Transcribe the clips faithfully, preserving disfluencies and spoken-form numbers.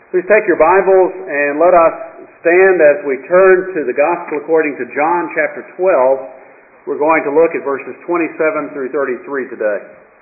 Please take your Bibles and let us stand as we turn to the Gospel according to John chapter twelve. We're going to look at verses twenty-seven through thirty-three today.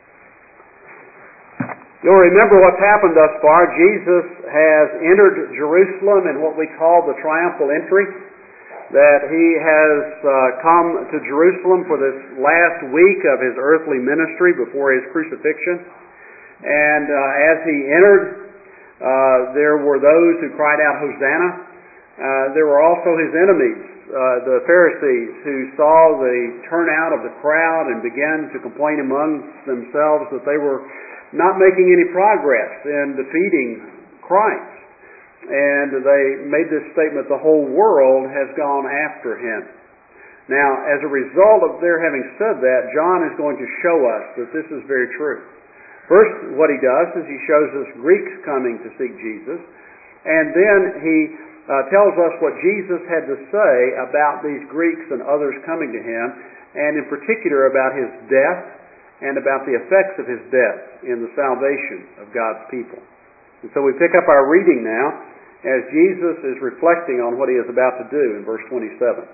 You'll remember what's happened thus far. Jesus has entered Jerusalem in what we call the triumphal entry, that he has uh, come to Jerusalem for this last week of his earthly ministry before his crucifixion. And uh, as he entered, Uh, there were those who cried out, Hosanna. Uh, there were also his enemies, uh, the Pharisees, who saw the turnout of the crowd and began to complain among themselves that they were not making any progress in defeating Christ. And they made this statement, the whole world has gone after him. Now, as a result of their having said that, John is going to show us that this is very true. First, what he does is he shows us Greeks coming to seek Jesus, and then he uh, tells us what Jesus had to say about these Greeks and others coming to him, and in particular about his death and about the effects of his death in the salvation of God's people. And so we pick up our reading now as Jesus is reflecting on what he is about to do in verse twenty-seven.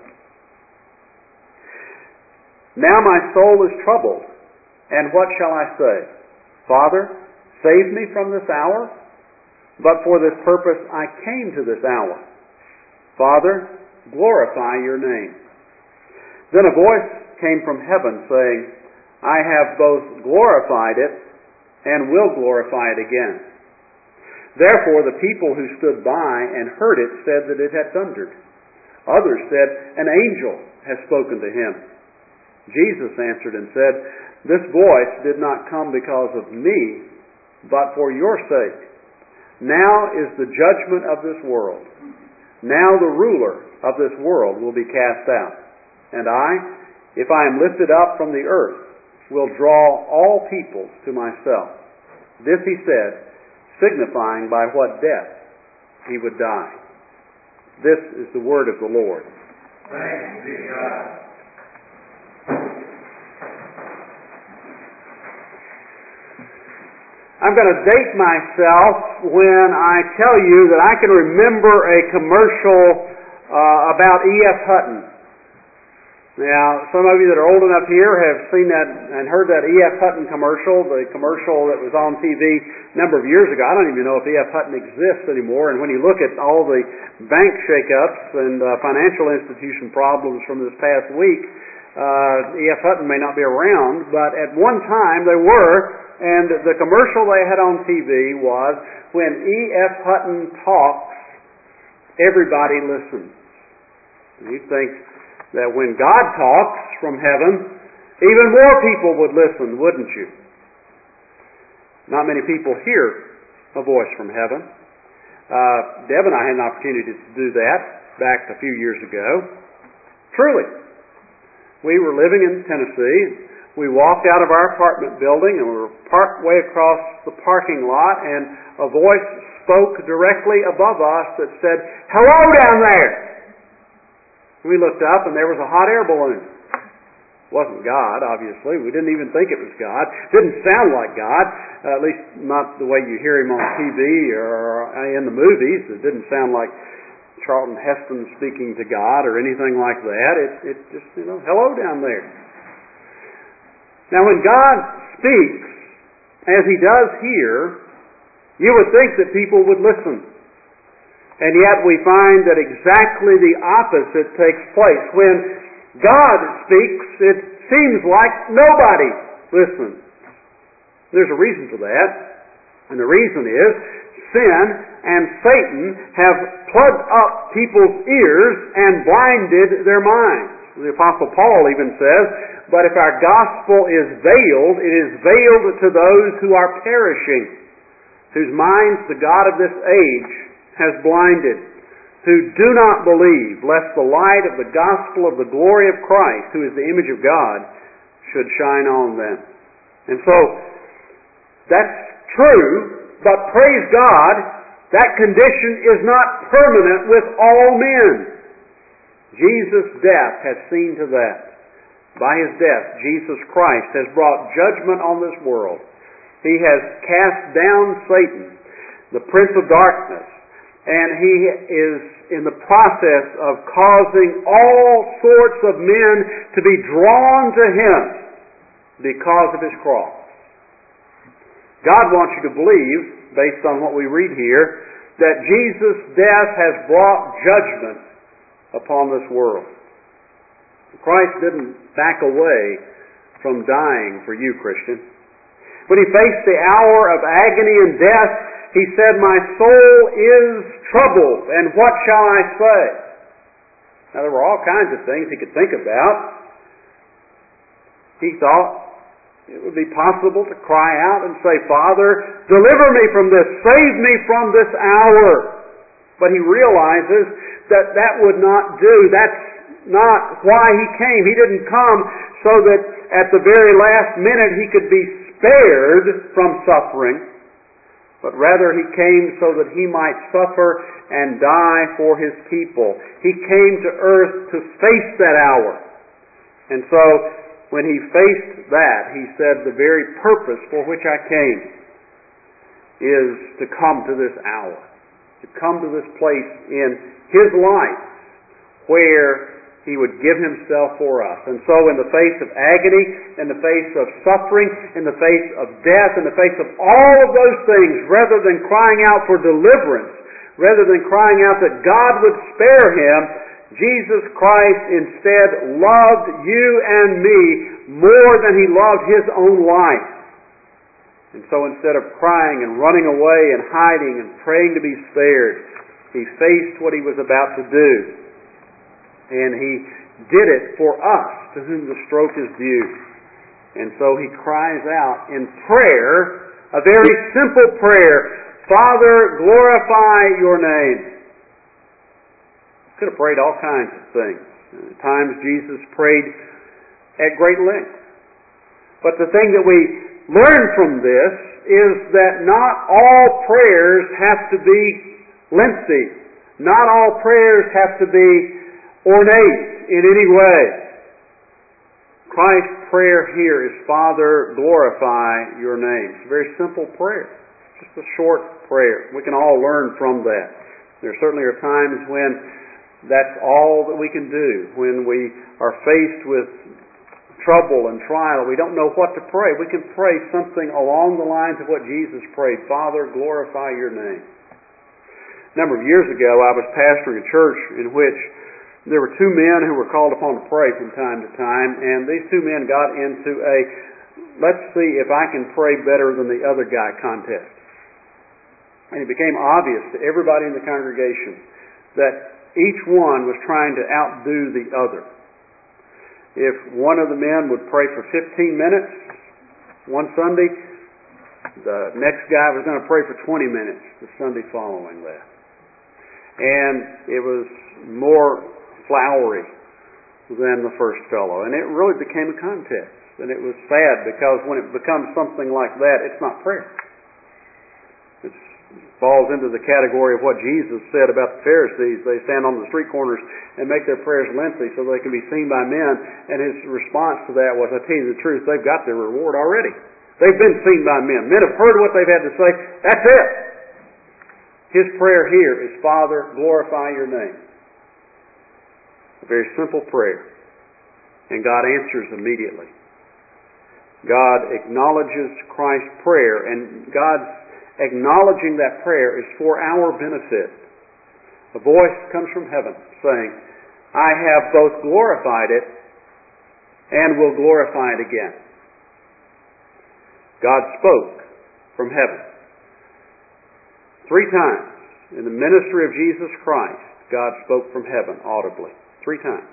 Now my soul is troubled, and what shall I say? Father, save me from this hour, but for this purpose I came to this hour. Father, glorify your name. Then a voice came from heaven saying, I have both glorified it and will glorify it again. Therefore the people who stood by and heard it said that it had thundered. Others said, an angel has spoken to him. Jesus answered and said, this voice did not come because of me, but for your sake. Now is the judgment of this world. Now the ruler of this world will be cast out. And I, if I am lifted up from the earth, will draw all peoples to myself. This he said, signifying by what death he would die. This is the word of the Lord. Thanks be to God. I'm going to date myself when I tell you that I can remember a commercial uh, about E F Hutton. Now, some of you that are old enough here have seen that and heard that E F Hutton commercial, the commercial that was on T V a number of years ago. I don't even know if E F Hutton exists anymore, and when you look at all the bank shakeups and uh, financial institution problems from this past week, uh, E F Hutton may not be around, but at one time they were. And the commercial they had on T V was, when E F Hutton talks, everybody listens. And you'd think that when God talks from heaven, even more people would listen, wouldn't you? Not many people hear a voice from heaven. Uh, Deb and I had an opportunity to do that back a few years ago. Truly. We were living in Tennessee. We walked out of our apartment building and we were part way across the parking lot, and a voice spoke directly above us that said, hello down there! We looked up and there was a hot air balloon. It wasn't God, obviously. We didn't even think it was God. It didn't sound like God, uh, at least not the way you hear him on T V or in the movies. It didn't sound like Charlton Heston speaking to God or anything like that. It, it just, you know, hello down there. Now, when God speaks, as he does here, you would think that people would listen. And yet we find that exactly the opposite takes place. When God speaks, it seems like nobody listens. There's a reason for that. And the reason is sin and Satan have plugged up people's ears and blinded their minds. The Apostle Paul even says, but if our gospel is veiled, it is veiled to those who are perishing, whose minds the God of this age has blinded, who do not believe, lest the light of the gospel of the glory of Christ, who is the image of God, should shine on them. And so, that's true, but praise God, that condition is not permanent with all men. Jesus' death has seen to that. By his death, Jesus Christ has brought judgment on this world. He has cast down Satan, the prince of darkness, And He is in the process of causing all sorts of men to be drawn to Him because of His cross. God wants you to believe, based on what we read here, that Jesus' death has brought judgment upon this world. Christ didn't back away from dying for you, Christian. When He faced the hour of agony and death, He said, "My soul is troubled, and what shall I say?" Now, there were all kinds of things He could think about. He thought it would be possible to cry out and say, "Father, deliver me from this, save me from this hour." But He realizes that that would not do. That's not why He came. He didn't come so that at the very last minute He could be spared from suffering, but rather He came so that He might suffer and die for His people. He came to earth to face that hour. And so, when He faced that, He said, "The very purpose for which I came is to come to this hour, to come to this place in His life where He would give Himself for us." And so in the face of agony, in the face of suffering, in the face of death, in the face of all of those things, rather than crying out for deliverance, rather than crying out that God would spare Him, Jesus Christ instead loved you and me more than He loved His own life. And so instead of crying and running away and hiding and praying to be spared, He faced what He was about to do. And He did it for us, to whom the stroke is due. And so He cries out in prayer, a very simple prayer, "Father, glorify Your name." Could have prayed all kinds of things. At times Jesus prayed at great length. But the thing that we learn from this is that not all prayers have to be lengthy. Not all prayers have to be ornate in any way. Christ's prayer here is, "Father, glorify Your name." It's a very simple prayer. Just a short prayer. We can all learn from that. There certainly are times when that's all that we can do. When we are faced with trouble and trial, we don't know what to pray. We can pray something along the lines of what Jesus prayed, "Father, glorify Your name." A number of years ago, I was pastoring a church in which there were two men who were called upon to pray from time to time, and these two men got into a "let's see if I can pray better than the other guy" contest. And it became obvious to everybody in the congregation that each one was trying to outdo the other. If one of the men would pray for fifteen minutes one Sunday, the next guy was going to pray for twenty minutes the Sunday following that. And it was more flowery than the first fellow. And it really became a contest. And it was sad, because when it becomes something like that, it's not prayer. It falls into the category of what Jesus said about the Pharisees. They stand on the street corners and make their prayers lengthy so they can be seen by men. And His response to that was, "I tell you the truth, they've got their reward already. They've been seen by men. Men have heard what they've had to say. That's it." His prayer here is, "Father, glorify Your name." A very simple prayer. And God answers immediately. God acknowledges Christ's prayer, and God's acknowledging that prayer is for our benefit. A voice comes from heaven saying, "I have both glorified it and will glorify it again." God spoke from heaven. Three times in the ministry of Jesus Christ, God spoke from heaven audibly. Three times.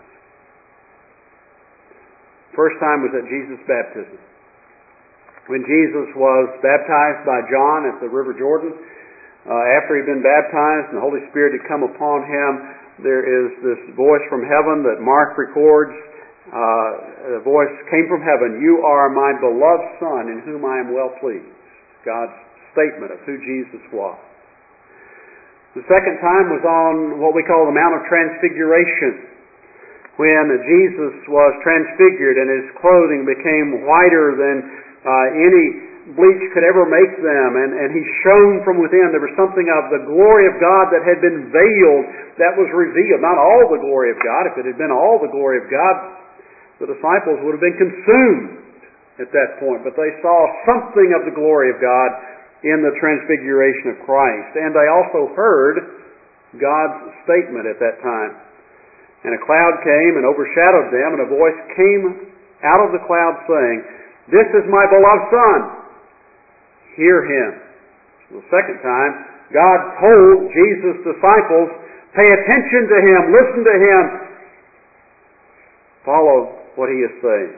First time was at Jesus' baptism. When Jesus was baptized by John at the River Jordan, uh, after he'd been baptized and the Holy Spirit had come upon him, there is this voice from heaven that Mark records. Uh, the voice came from heaven, "You are my beloved Son, in whom I am well pleased." God's statement of who Jesus was. The second time was on what we call the Mount of Transfiguration, when Jesus was transfigured and His clothing became whiter than uh, any bleach could ever make them, and, and He shone from within. There was something of the glory of God that had been veiled, that was revealed. Not all the glory of God. If it had been all the glory of God, the disciples would have been consumed at that point. But they saw something of the glory of God in the transfiguration of Christ. And they also heard God's statement at that time. And a cloud came and overshadowed them, and a voice came out of the cloud saying, "This is my beloved Son. Hear Him." The second time, God told Jesus' disciples, pay attention to Him, listen to Him, follow what He is saying.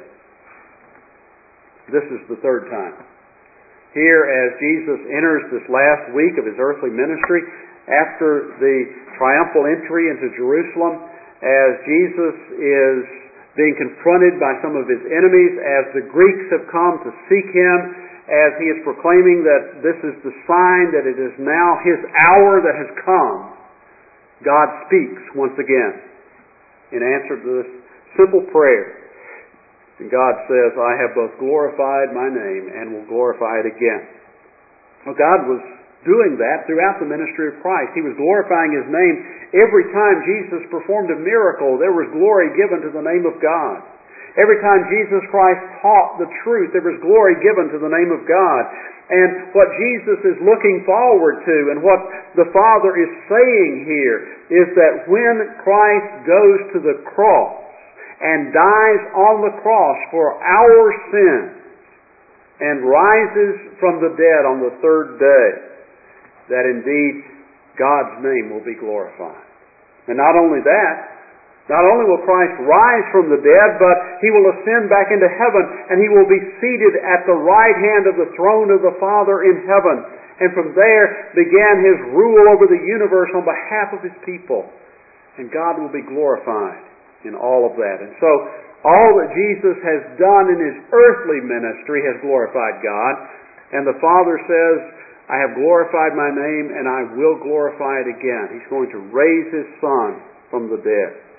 This is the third time. Here, as Jesus enters this last week of His earthly ministry, after the triumphal entry into Jerusalem, as Jesus is being confronted by some of His enemies, as the Greeks have come to seek Him, as He is proclaiming that this is the sign that it is now His hour that has come, God speaks once again in answer to this simple prayer. And God says, "I have both glorified my name and will glorify it again." Well, God was doing that throughout the ministry of Christ. He was glorifying His name. Every time Jesus performed a miracle, there was glory given to the name of God. Every time Jesus Christ taught the truth, there was glory given to the name of God. And what Jesus is looking forward to, and what the Father is saying here, is that when Christ goes to the cross and dies on the cross for our sins and rises from the dead on the third day, that indeed God's name will be glorified. And not only that, not only will Christ rise from the dead, but He will ascend back into heaven, and He will be seated at the right hand of the throne of the Father in heaven. And from there began His rule over the universe on behalf of His people. And God will be glorified in all of that. And so all that Jesus has done in His earthly ministry has glorified God. And the Father says, "I have glorified my name, and I will glorify it again." He's going to raise His Son from the dead.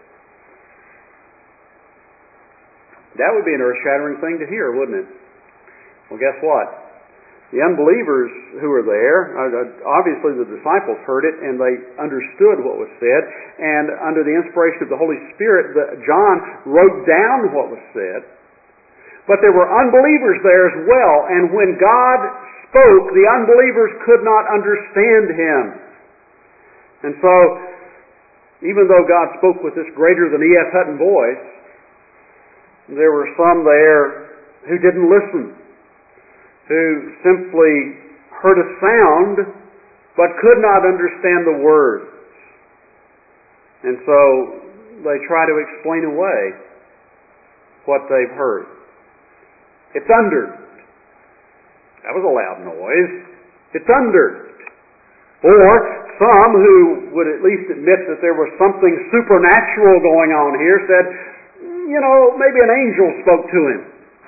That would be an earth-shattering thing to hear, wouldn't it? Well, guess what? The unbelievers who were there, obviously the disciples heard it, and they understood what was said, and under the inspiration of the Holy Spirit, John wrote down what was said. But there were unbelievers there as well, and when God spoke, the unbelievers could not understand Him. And so, even though God spoke with this greater than E F Hutton voice, there were some there who didn't listen, who simply heard a sound but could not understand the words. And so they try to explain away what they've heard. It thundered. That was a loud noise. It thundered. Or some who would at least admit that there was something supernatural going on here said, you know, maybe an angel spoke to him.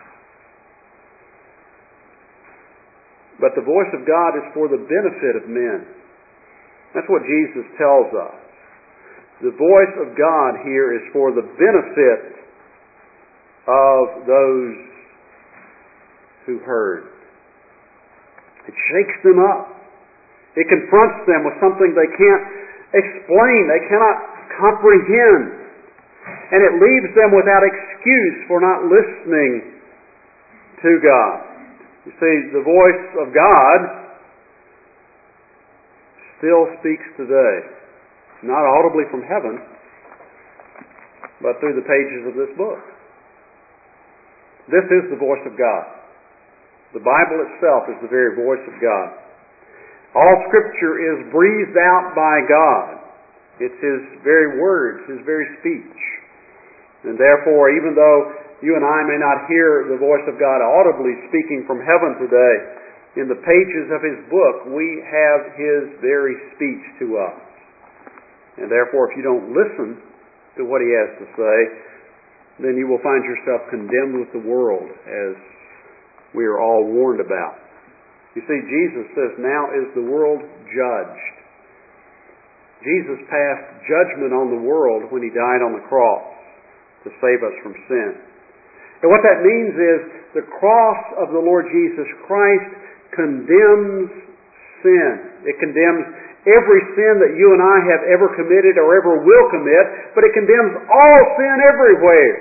But the voice of God is for the benefit of men. That's what Jesus tells us. The voice of God here is for the benefit of those who heard. It shakes them up. It confronts them with something they can't explain, they cannot comprehend. And it leaves them without excuse for not listening to God. You see, the voice of God still speaks today. Not audibly from heaven, but through the pages of this book. This is the voice of God. The Bible itself is the very voice of God. All Scripture is breathed out by God. It's His very words, His very speech. And therefore, even though you and I may not hear the voice of God audibly speaking from heaven today, in the pages of His book, we have His very speech to us. And therefore, if you don't listen to what He has to say, then you will find yourself condemned with the world, as we are all warned about. You see, Jesus says, now is the world judged. Jesus passed judgment on the world when He died on the cross to save us from sin. And what that means is the cross of the Lord Jesus Christ condemns sin. It condemns every sin that you and I have ever committed or ever will commit, but it condemns all sin everywhere.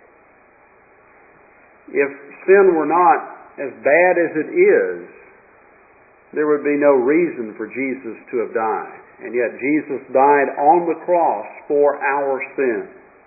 If sin were not as bad as it is, there would be no reason for Jesus to have died. And yet Jesus died on the cross for our sin.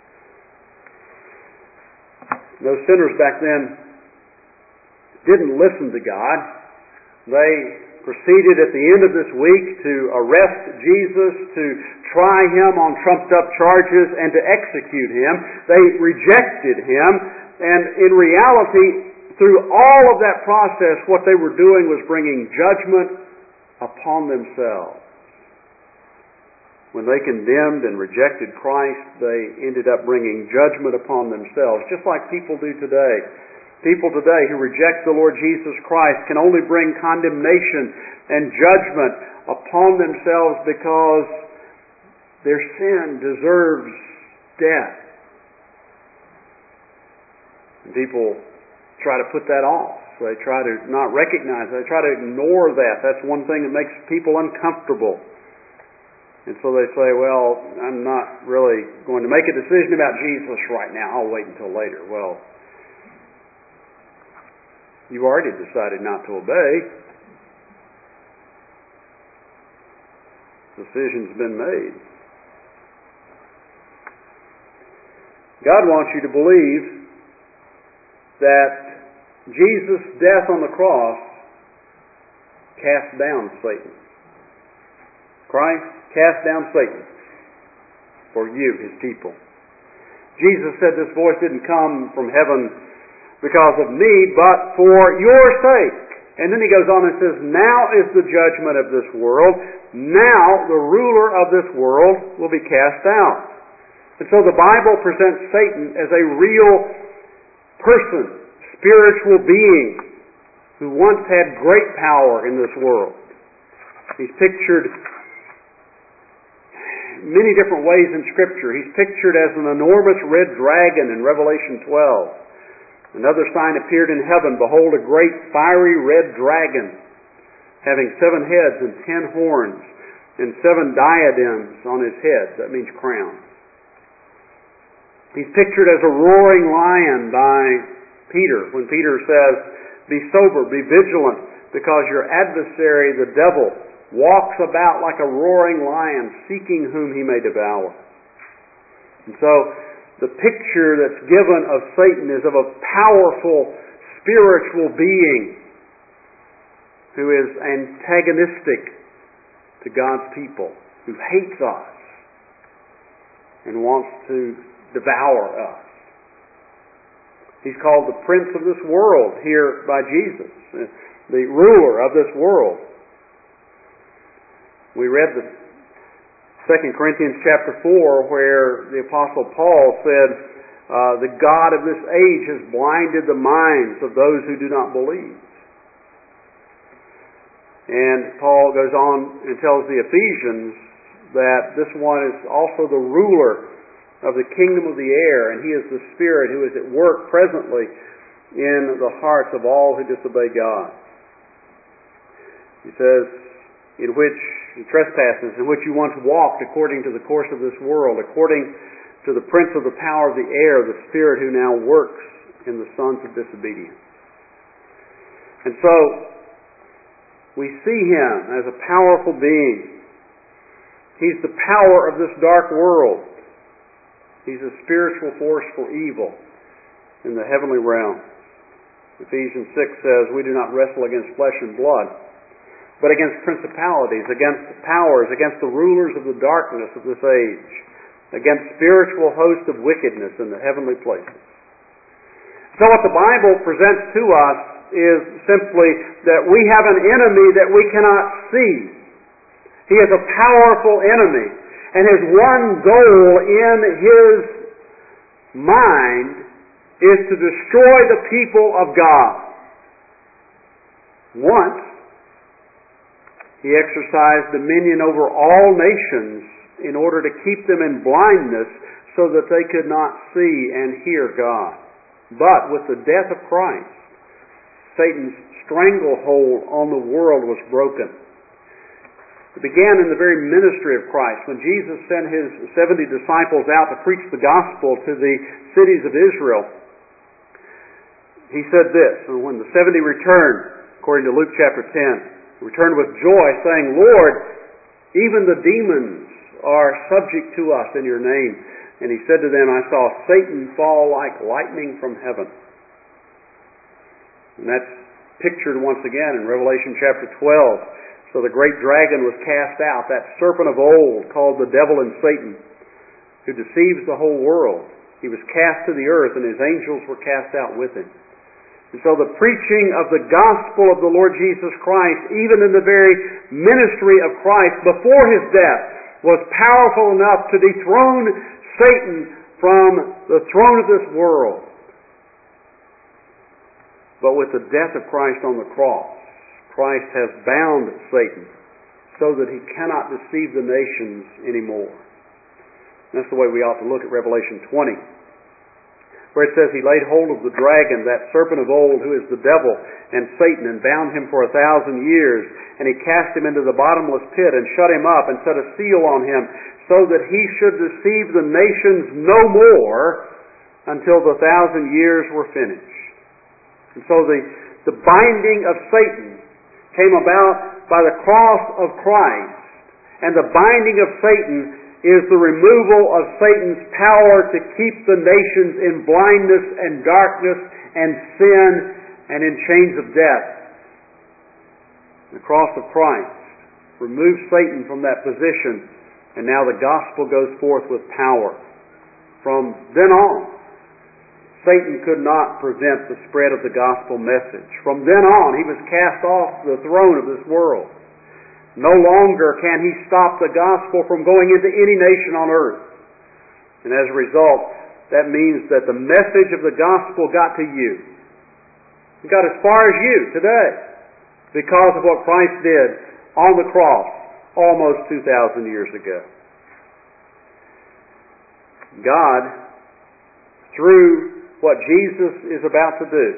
Those sinners back then didn't listen to God. They proceeded at the end of this week to arrest Jesus, to try Him on trumped-up charges, and to execute Him. They rejected Him, and in reality, through all of that process, what they were doing was bringing judgment upon themselves. When they condemned and rejected Christ, they ended up bringing judgment upon themselves, just like people do today. People today who reject the Lord Jesus Christ can only bring condemnation and judgment upon themselves because their sin deserves death. And people try to put that off. They try to not recognize it. They try to ignore that. That's one thing that makes people uncomfortable. And so they say, well, I'm not really going to make a decision about Jesus right now. I'll wait until later. Well, you've already decided not to obey. The decision's been made. God wants you to believe that Jesus' death on the cross cast down Satan. Christ cast down Satan for you, His people. Jesus said this voice didn't come from heaven because of me, but for your sake. And then He goes on and says, now is the judgment of this world. Now the ruler of this world will be cast out. And so the Bible presents Satan as a real person, spiritual being, who once had great power in this world. He's pictured many different ways in Scripture. He's pictured as an enormous red dragon in Revelation twelve. Another sign appeared in heaven. Behold, a great fiery red dragon, having seven heads and ten horns, and seven diadems on his head. That means crowns. He's pictured as a roaring lion by Peter, when Peter says, be sober, be vigilant, because your adversary, the devil, walks about like a roaring lion, seeking whom he may devour. And so, the picture that's given of Satan is of a powerful spiritual being who is antagonistic to God's people, who hates us and wants to devour us. He's called the prince of this world here by Jesus, the ruler of this world. We read the Second Corinthians chapter four where the Apostle Paul said, uh, the God of this age has blinded the minds of those who do not believe. And Paul goes on and tells the Ephesians that this one is also the ruler of the kingdom of the air, and he is the Spirit who is at work presently in the hearts of all who disobey God. He says, in which trespasses, in which you once walked according to the course of this world, according to the prince of the power of the air, the spirit who now works in the sons of disobedience. And so, we see him as a powerful being. He's the power of this dark world. He's a spiritual force for evil in the heavenly realm. Ephesians six says, we do not wrestle against flesh and blood, but against principalities, against powers, against the rulers of the darkness of this age, against spiritual hosts of wickedness in the heavenly places. So what the Bible presents to us is simply that we have an enemy that we cannot see. He is a powerful enemy, and his one goal in his mind is to destroy the people of God. Once, he exercised dominion over all nations in order to keep them in blindness so that they could not see and hear God. But with the death of Christ, Satan's stranglehold on the world was broken. It began in the very ministry of Christ. When Jesus sent His seventy disciples out to preach the gospel to the cities of Israel, He said this, and when the seventy returned, according to Luke chapter ten, returned with joy, saying, Lord, even the demons are subject to us in your name. And He said to them, I saw Satan fall like lightning from heaven. And that's pictured once again in Revelation chapter twelve. So the great dragon was cast out, that serpent of old called the devil and Satan, who deceives the whole world. He was cast to the earth, and his angels were cast out with him. And so the preaching of the gospel of the Lord Jesus Christ, even in the very ministry of Christ before His death, was powerful enough to dethrone Satan from the throne of this world. But with the death of Christ on the cross, Christ has bound Satan so that he cannot deceive the nations anymore. That's the way we ought to look at Revelation twenty, where it says He laid hold of the dragon, that serpent of old, who is the devil and Satan, and bound him for a thousand years. And He cast him into the bottomless pit and shut him up and set a seal on him, so that he should deceive the nations no more until the thousand years were finished. And so the, the binding of Satan came about by the cross of Christ. And the binding of Satan is the removal of Satan's power to keep the nations in blindness and darkness and sin and in chains of death. The cross of Christ removes Satan from that position, and now the gospel goes forth with power. From then on, Satan could not prevent the spread of the gospel message. From then on, he was cast off the throne of this world. No longer can he stop the gospel from going into any nation on earth. And as a result, that means that the message of the gospel got to you. It got as far as you today because of what Christ did on the cross almost two thousand years ago. God, through what Jesus is about to do,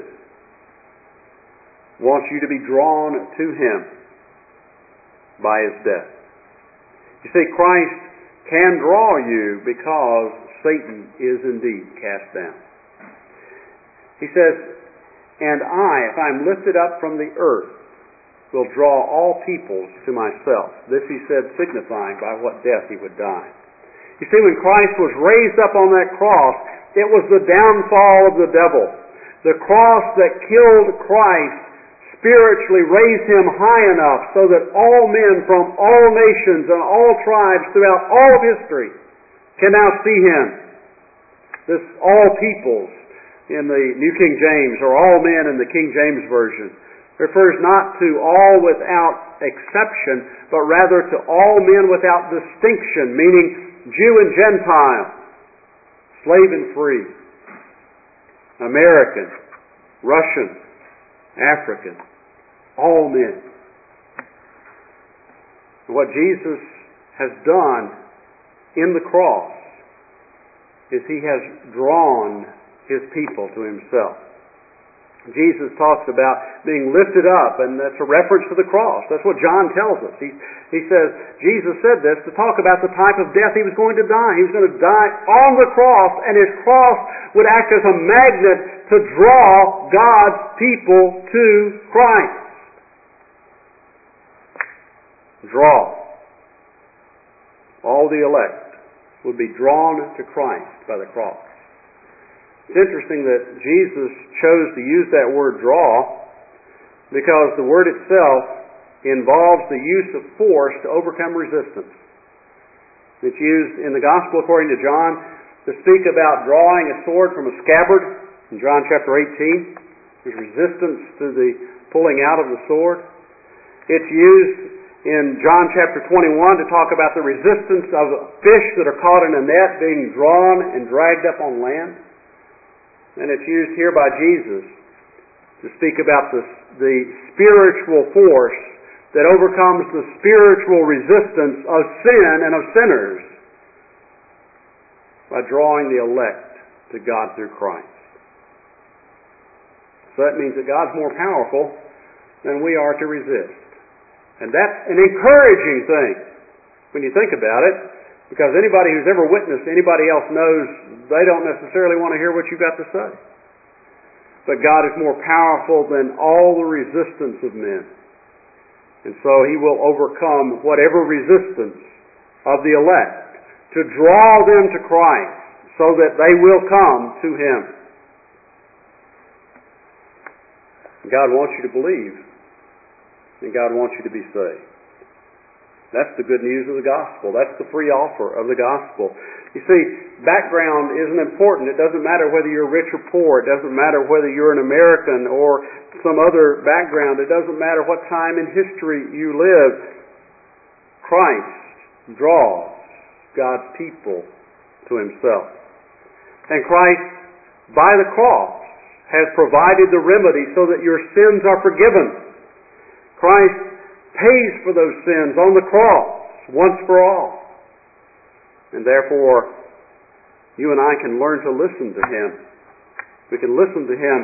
wants you to be drawn to Him by His death. You see, Christ can draw you because Satan is indeed cast down. He says, and I, if I am lifted up from the earth, will draw all peoples to myself. This He said, signifying by what death He would die. You see, when Christ was raised up on that cross, it was the downfall of the devil. The cross that killed Christ spiritually raised Him high enough so that all men from all nations and all tribes throughout all of history can now see Him. This all peoples in the New King James, or all men in the King James Version, refers not to all without exception, but rather to all men without distinction, meaning Jew and Gentile, slave and free, American, Russian, African, all men. What Jesus has done in the cross is He has drawn His people to Himself. Jesus talks about being lifted up, and that's a reference to the cross. That's what John tells us. He, he says, Jesus said this to talk about the type of death He was going to die. He was going to die on the cross, and His cross would act as a magnet to draw God's people to Christ. Draw. All the elect would be drawn to Christ by the cross. It's interesting that Jesus chose to use that word draw because the word itself involves the use of force to overcome resistance. It's used in the Gospel according to John to speak about drawing a sword from a scabbard. In John chapter eighteen, there's resistance to the pulling out of the sword. It's used in John chapter twenty-one to talk about the resistance of fish that are caught in a net being drawn and dragged up on land. And it's used here by Jesus to speak about the, the spiritual force that overcomes the spiritual resistance of sin and of sinners by drawing the elect to God through Christ. So that means that God's more powerful than we are to resist. And that's an encouraging thing when you think about it, because anybody who's ever witnessed anybody else knows they don't necessarily want to hear what you've got to say. But God is more powerful than all the resistance of men. And so He will overcome whatever resistance of the elect to draw them to Christ so that they will come to Him. God wants you to believe, and God wants you to be saved. That's the good news of the gospel. That's the free offer of the gospel. You see, background isn't important. It doesn't matter whether you're rich or poor. It doesn't matter whether you're an American or some other background. It doesn't matter what time in history you live. Christ draws God's people to Himself. And Christ, by the cross, has provided the remedy so that your sins are forgiven. Christ pays for those sins on the cross once for all. And therefore, you and I can learn to listen to Him. We can listen to Him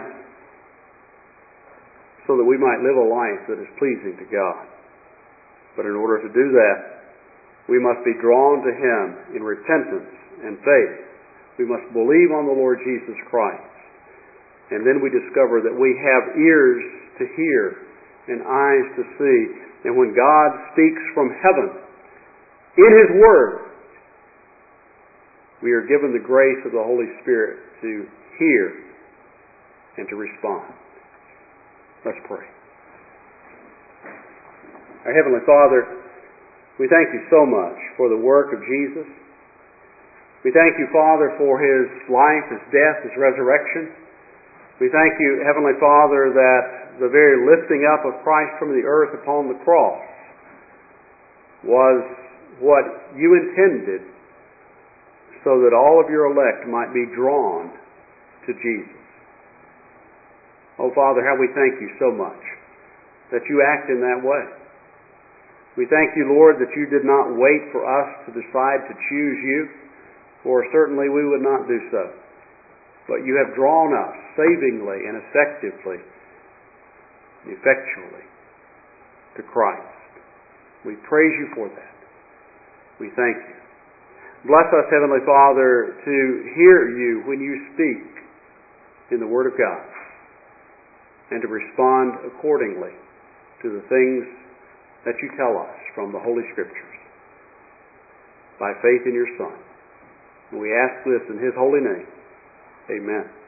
so that we might live a life that is pleasing to God. But in order to do that, we must be drawn to Him in repentance and faith. We must believe on the Lord Jesus Christ. And then we discover that we have ears to hear and eyes to see. And when God speaks from heaven in His Word, we are given the grace of the Holy Spirit to hear and to respond. Let's pray. Our Heavenly Father, we thank You so much for the work of Jesus. We thank You, Father, for His life, His death, His resurrection. We thank You, Heavenly Father, that the very lifting up of Christ from the earth upon the cross was what You intended, so that all of Your elect might be drawn to Jesus. Oh, Father, how we thank You so much that You act in that way. We thank You, Lord, that You did not wait for us to decide to choose You, for certainly we would not do so. But You have drawn us savingly and effectively, and effectually to Christ. We praise You for that. We thank You. Bless us, Heavenly Father, to hear You when You speak in the Word of God, and to respond accordingly to the things that You tell us from the Holy Scriptures by faith in Your Son. And we ask this in His holy name. Amen.